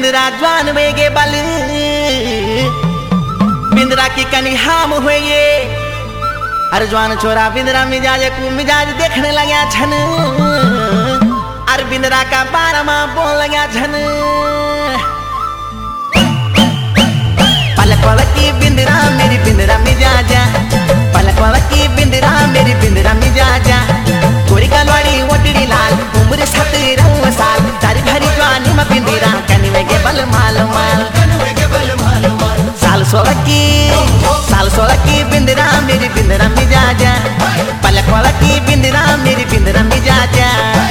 बिंदरा जवान वेगे बल बिंदरा की कनी हाम हुए ये अरे जवान छोरा बिंदरा मिजाज को मिजाज देखने लगा छन अरे बिंदरा का बारमा बोल लगा छन पलक की बिंदरा मेरी बिंदरा मिजाजा पलक की बिंदरा मेरी बिंदरा मिजाजा गोरी का लड़ी ओटड़ी लाल उम्र 17 साल तारी भरी जवानी में बिंदरा कनी में के बल माल माल साल 16 की बिंदरा मेरी बिंदरा मिजाजा पलक की बिंदरा मेरी बिंदरा मिजाजा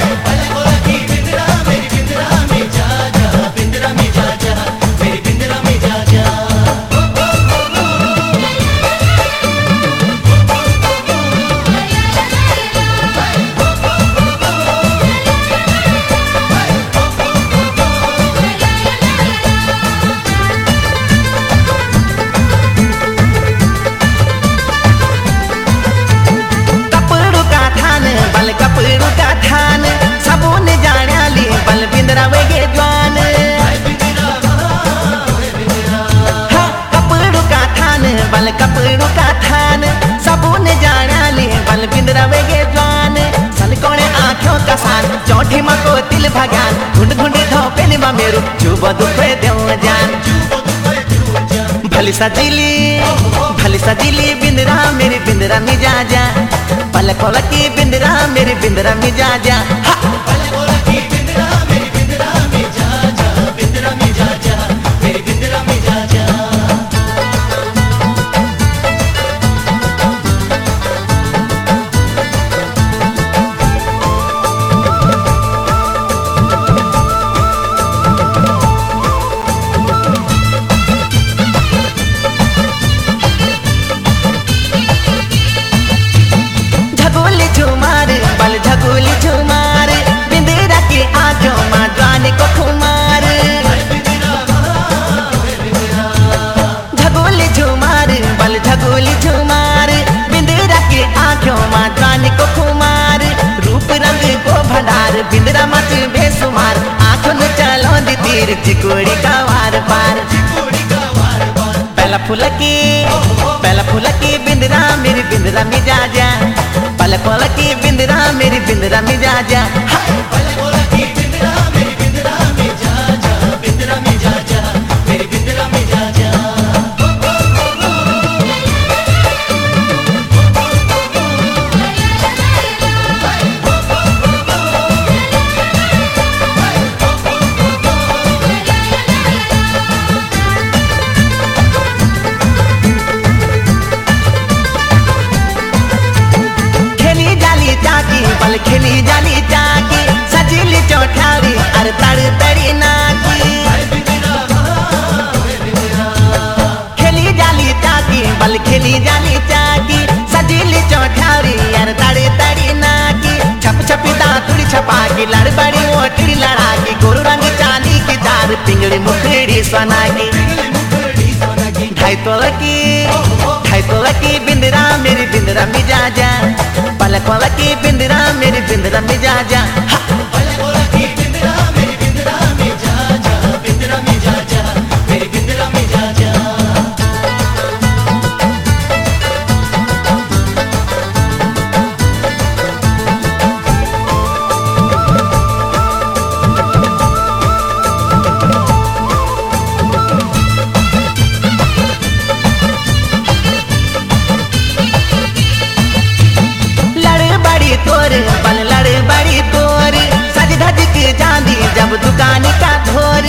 कपड़ू का थान सबून जाने बल बिंदरा वेगे जवान कपड़ू का थान बल कपड़ू का थान सबून जाने बल बिंदरा वेगे जवान सन कोने आँखों का सान चौठी माँ को दिल भगान ढूंढ ढूंढ धोपे निमा मेरो चुब दुखे देव जान भली सजीली बिंदरा मेरी बिंदरा मिजाजा पलक की बिंदरा मेरी बिंदरा मिजाजा झगोली झुमार बिंदरा की आंखों में जाने को खुमार झगोली झुमार बल झगोली झुमार बिंदरा की आंखों में जाने को खुमार रूप रंग को भंडार बिंदरा मत बेसुमार आंखों में चलो दी तीर चिकोड़ी का वार पार पहला फूल की बिंदरा मेरी बिंदरा मिजाजा पलक की बिंदरा मेरी बिंदरा मिजाजा बल खेली जाली चाकी सजीली चौठारी अर तड़ तड़ी नाकी खेली जाली चाकी बल खेली जाली चाकी सजीली चौठारी अर तड़ तड़ी नाकी छप छपी दातुड़ी छपा की लड़ बड़ी ओटड़ी लड़ा की गोरु रंग चांदी की दार पिंगड़ी मुखड़ी सोना की ढाई तोला की बिंदरा मेरी बिंदरा मिजाजा पलक की बिंदरा मेरी बिंदरा मिजाजा बल लड़ बड़ी तोर सज धज के जांदी जब दुकान का धोर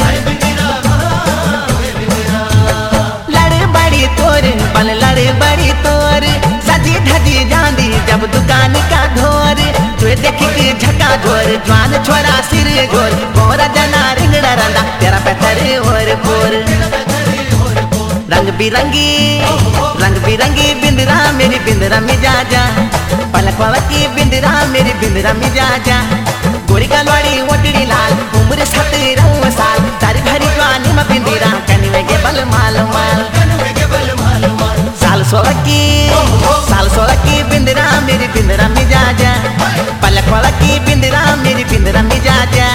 लड़ बड़ी तोर बल लड़ बड़ी तोर सजी धजी जांदी जब दुकान का धोर तू देख के झका धोर जवान छोरा सिर गोर गोरा जना रिंगड़ा रंदा तेरा पैथर और पोर रंग बिरंगी बिंदरा मेरी बिंदरा मिजाजा पलक की बिंदरा मेरी बिंदरा मिजाजा गोरी का लड़ी ओटड़ी लाल उम्र 17 साल तारी भरी जवानी में बिंदरा कनी में के बल माल माल साल 16 की बिंदरा मेरी बिंदरा मिजाजा पलक की बिंदरा मेरी बिंदरा मिजाजा